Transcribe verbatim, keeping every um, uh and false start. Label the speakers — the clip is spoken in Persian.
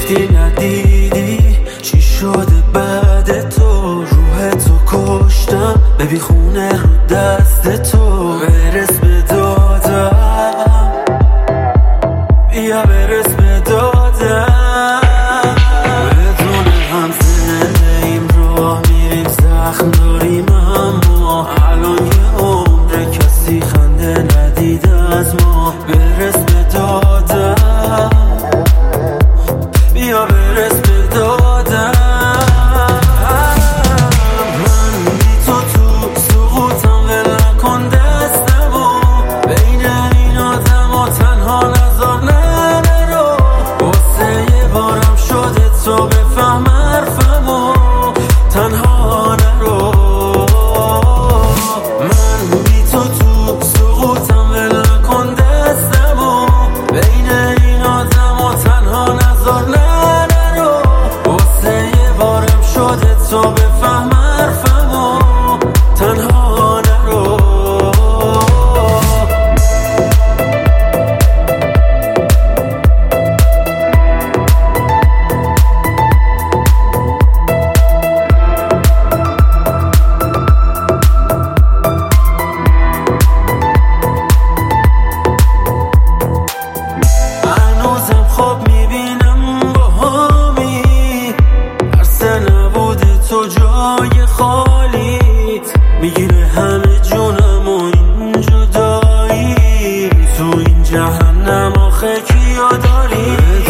Speaker 1: گفتی ندیدی چی شده بعد تو، روح تو کشتم ببی خونه رو دست تو. برس به دادم، بیا برس به دادم، بدون هم زنده ایم راه میریم زخم داریم، اما الان یه عمر کسی خنده ندیده از ما. برس به دادم، بیا برس به دادم، من بی تو تو سقوطم ول نکن دستمو، بین این آدم و تنها نذار نه نرو، واسه یه بارم شده تو بفهم حرفمو، تنها نرو. من بی تو تو سقوطم ول نکن دستمو، بین این آدم و تنها نذار نه نرو، واسه یه بارم شده تو بفهم حرفمو، تنها نرو. هنوزم خواب میبینم با همی، ترس نبود تو جای خالیت، میگیره همه جونم و این جدایی، تو این جهنم آخه کیا داری؟